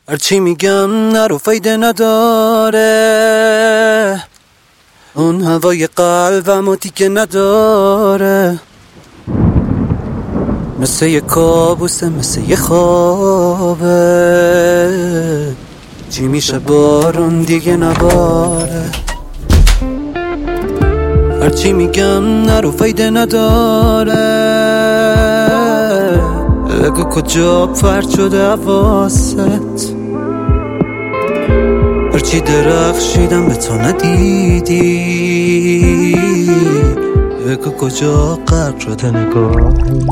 هرچی میگم نرو فایده نداره، اون هوای قلبمو دیگه نداره. مثل یه کابوسه، مثل یه خوابه، چی میشه بارون دیگه نباره. هرچی میگم نرو فایده نداره، بگو کجا پرت شده حواست. هرچی درخشیدم به تو ندیدی، بگو کجا غرق شده نگاهی.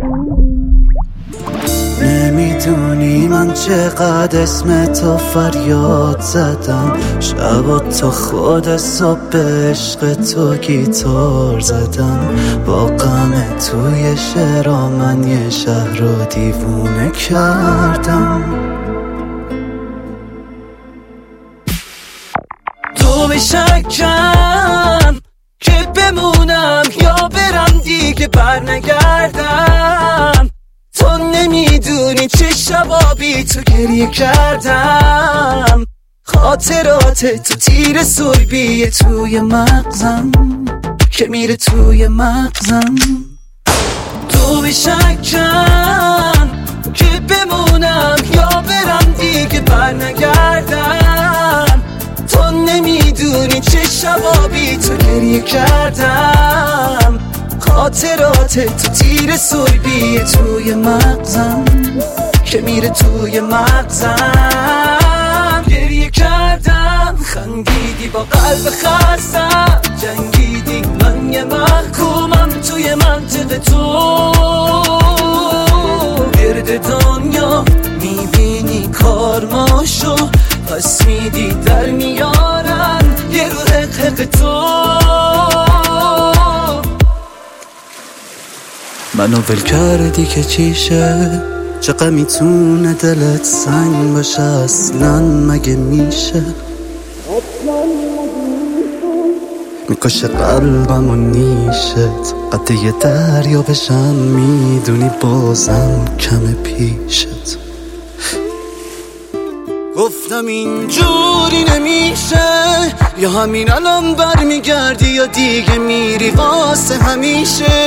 نمیدونی من چقدر اسم تو فریاد زدم، شبا تا خود صبح عشق تو گیتار زدم. با غم توی شعرها من یه شهر رو دیوونه کردم. تو به شکم که بمونم یا برم دیگه برنگردم. تو نمیدونی چه شبا بی تو گریه کردم. خاطرات تو تیر سربیه توی مغزم که میره توی مغزم. تو به شکم که بمونم یا برم دیگه برنگردم. تو نمیدونی چه شبا بی تو گریه کردم. خاطرات تو تیر سربیه توی مغزم که میره توی مغزم. گریه کردم، خندیدی با قلب خستم، جنگیدی من یه محکومم توی منطقه تو. گرد دنیا میبینی کارماشو، پس میدی در میارن یه رو حق تو. منو ول کردی که چیشه، چقدر میتونه دلت سنگ باشه، اصلا مگه میشه؟ میکشه قلبم و نیشت، قد یه دریا بشم میدونی بازم کم پیشت. گفتم اینجوری نمیشه، یا همین الان برمیگردی یا دیگه میری واسه همیشه.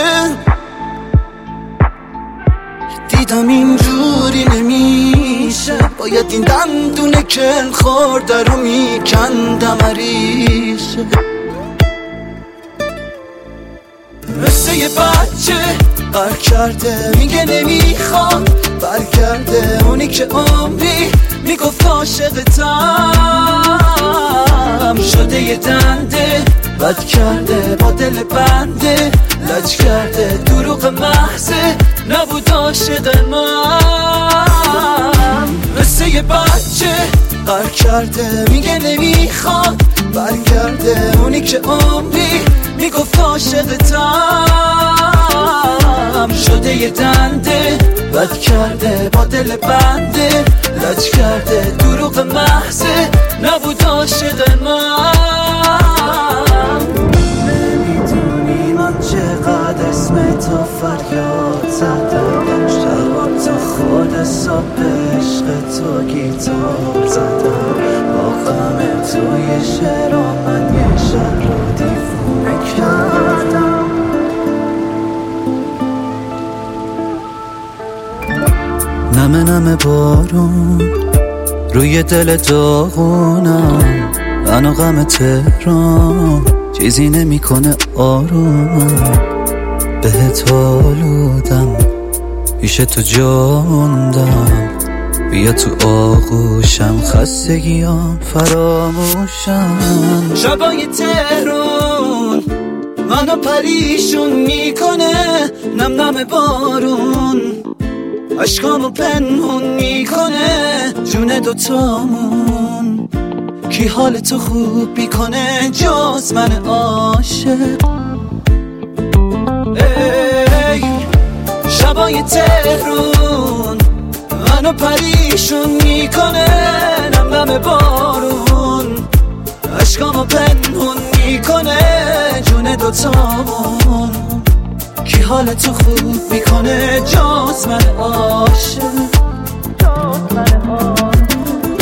دیدم اینجوری نمیشه، باید این دندونه کل خورده رو میکندم عریشه. مثل یه بچه قهر کرده میگه نمیخواد برگرده، اونی که عمری میگفت عاشقتم. شده یه دنده بد کرده با دل بنده، لج کرده دروغ محضه نبود عاشق من. مثل یه بچه قهر کرده میگه نمیخواد برگرده، اونی که عمری میگفت عاشقتم. شده یه دنده بد کرده با دل بنده، لج کرده دروغ محضه نبود عاشق من. نمیدونی من چقدر اسم تو فریاد زدم، شبا تا خود صبح عشق تو گیتار زدم. با غم توی شعرها من یه شهر رو دیوونه کردم. نمه نمه بارون روی دل داغونم، من و غم تهران چیزی نمیکنه آروم. بهت آلودم پیش تو جاندم، بیا تو آغوشم خستگیام فراموشم. شبای تهران منو پریشون میکنه، نم نم بارون عشقامو پنهون میکنه. جون دوتامون کی حال تو خوب میکنه جز من عاشق. ای شبای تهران منو پریشون میکنه، نم نم بارون عشقامو پنهون میکنه. جون دوتامون کی حال تو خوب میکنه جز من عاشق.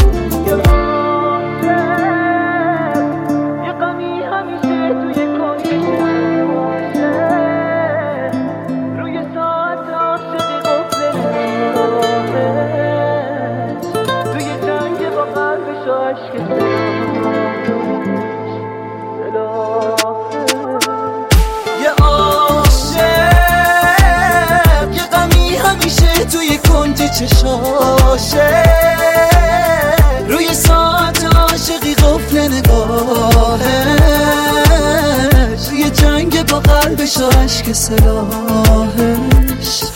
عشق سلاحش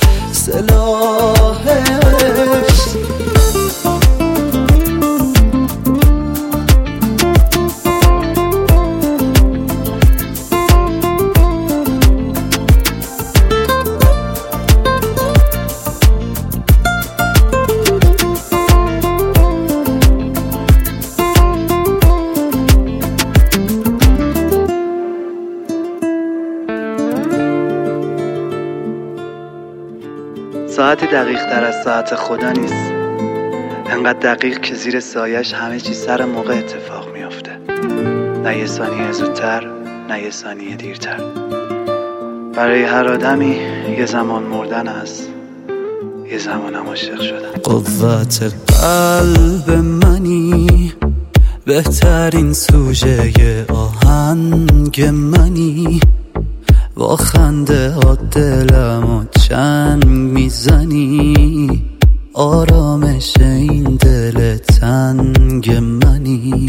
ساعتی دقیق تر از ساعت خدا نیست، انقدر دقیق که زیر سایش همه چی سر موقع اتفاق میافته، نه یه ثانیه زودتر نه یه ثانیه دیرتر. برای هر آدمی یه زمان مردن است، یه زمان هم عاشق شدن. قوت قلب منی، بهترین سوژه آهنگ منی، با خنده ها دلمو چنگ میزنی، آرامش این دل تنگ منی.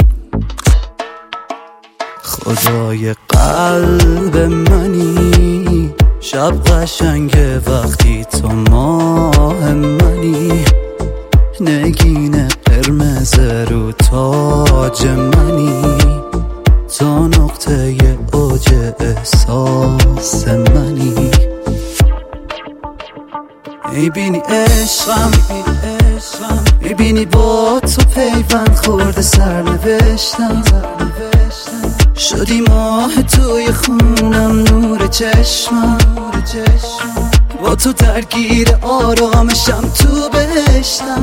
خدای قلب منی، شب قشنگه وقتی تو ماه منی، نگین قرمز رو تاج منی، تو نقطه اوج احساس منی. میبینی عشقم، میبینی با تو پیوند خورده سرنوشتم، شدی ماه توی خونم، نور چشمم، با تو درگیر آرامشم، تو بهشتم.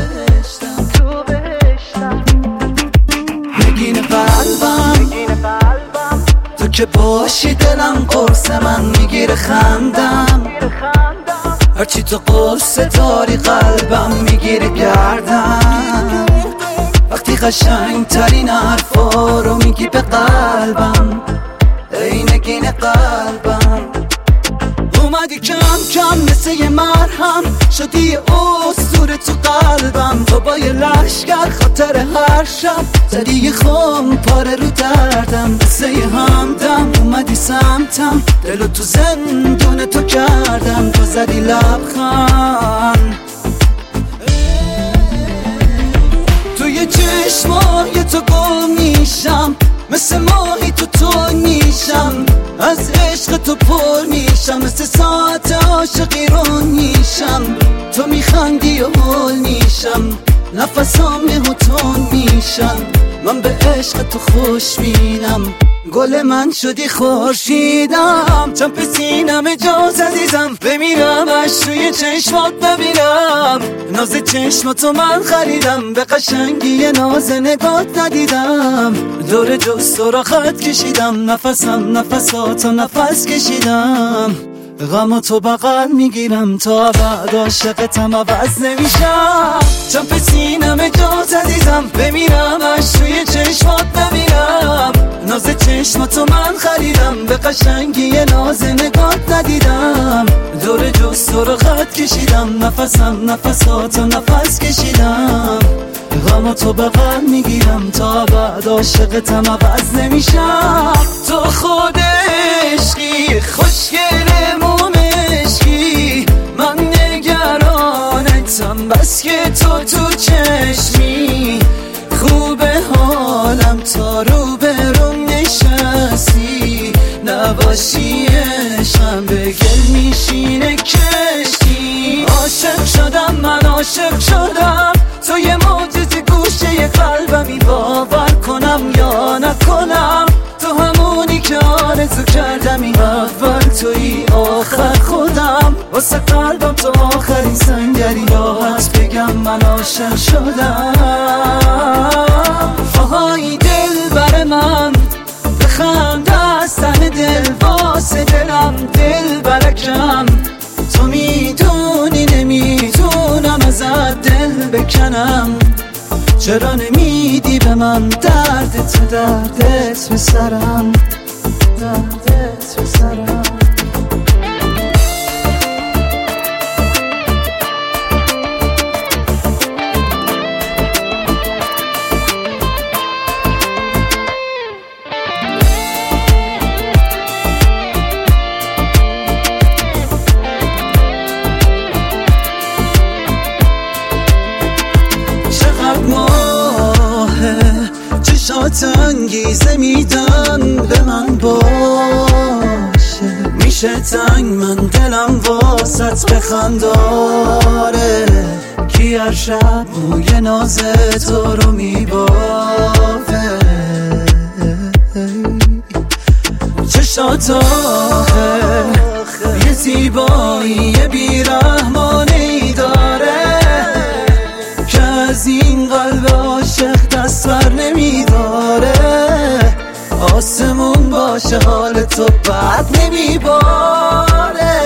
نگین قلبم تو که باشی دلم قرص من میگیره خندم، هرچی تو قرص داری قلبم میگیره گردم. وقتی قشنگ ترین حرفا رو میگی به قلبم، ای نگین قلبم. اومدی کم کم مثل یه مرهم، شدی اسطوره تو قلبم، تو با یه لشگر خاطر هر شب زدی یه خم پاره رو دردم. مثل یه همدم اومدی سمتم، دلو تو زندون تو کردم، تو زدی لبخند توی چشمای تو گم میشم، مثل ماهی تو میشم، از عشق تو پر میشم، مثل ساعت عاشقی رو میشم، تو میخندی و هول میشم، نفسام نهوتون میشم، من به عشق تو خوش بینم، گل من شدی خورشیدم، چمپ سینم جاز عزیزم، بمیرم اش توی چشمات ببینم، ناز چشماتو من خریدم، به قشنگی ناز نگات ندیدم، دور جست و را خط کشیدم، نفساتو نفس کشیدم، غم تو بغل میگیرم، تا بعد عاشقتم عوض نمیشم، چمپ سینم جاز عزیزم، بمیرم اش توی چشمات ببینم، ناز چشماتو من خریدم، به قشنگی ناز نگات ندیدم، دور جست و را خط کشیدم، نفساتو نفس کشیدم، غم تو بغل میگیرم، تا بعد عاشقتم عوض نمیشم. تو خود عشقی، خوشگل مومشکی، من نگرانتم، بس که تو چشمی، خوبه حالم تا رو برم نشستی، نباشی عشقم به گل میشینه کشتی. عاشق شدم من، عاشق شدم، تو یه معجزه گوشه قلبمی، باور کنم یا نکنم، تو همونی که آرزو کردم، این اول توی آخر خودم، واسه قلبم تو آخرین سنگری، راحت بگم من عاشق شدم. آهای دل بر من بخند از تن دل، واسه دلم دل برکم، تو میدونی نمیتونم ازت دل بکنم، چرا نمیدی به من درد تو، دردت به سرم، دردت به سرم. انگیزه میدن به من باشه. میشه تنگ من دلم واسط بخنداره، کی هر شب موی ناز تو رو میبافه. چشات آخه یه زیبایی بیرحمانه‌ای داره که از این قلب عاشق دست بر نمیداره. آسمون باشه حال تو بد نمیباره،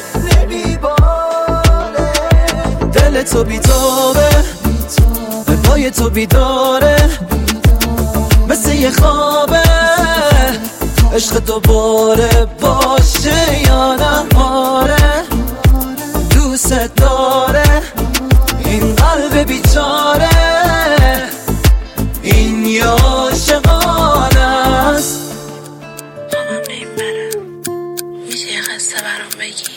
دل تو بیتابه پای تو بیداره، مثل یه خوابه عشق دوباره باشه یا نماره. دوست داره این قلب بیچاره، این یا عاشقانه است. مامم نمیبره، میشه یه قصه برام بگی؟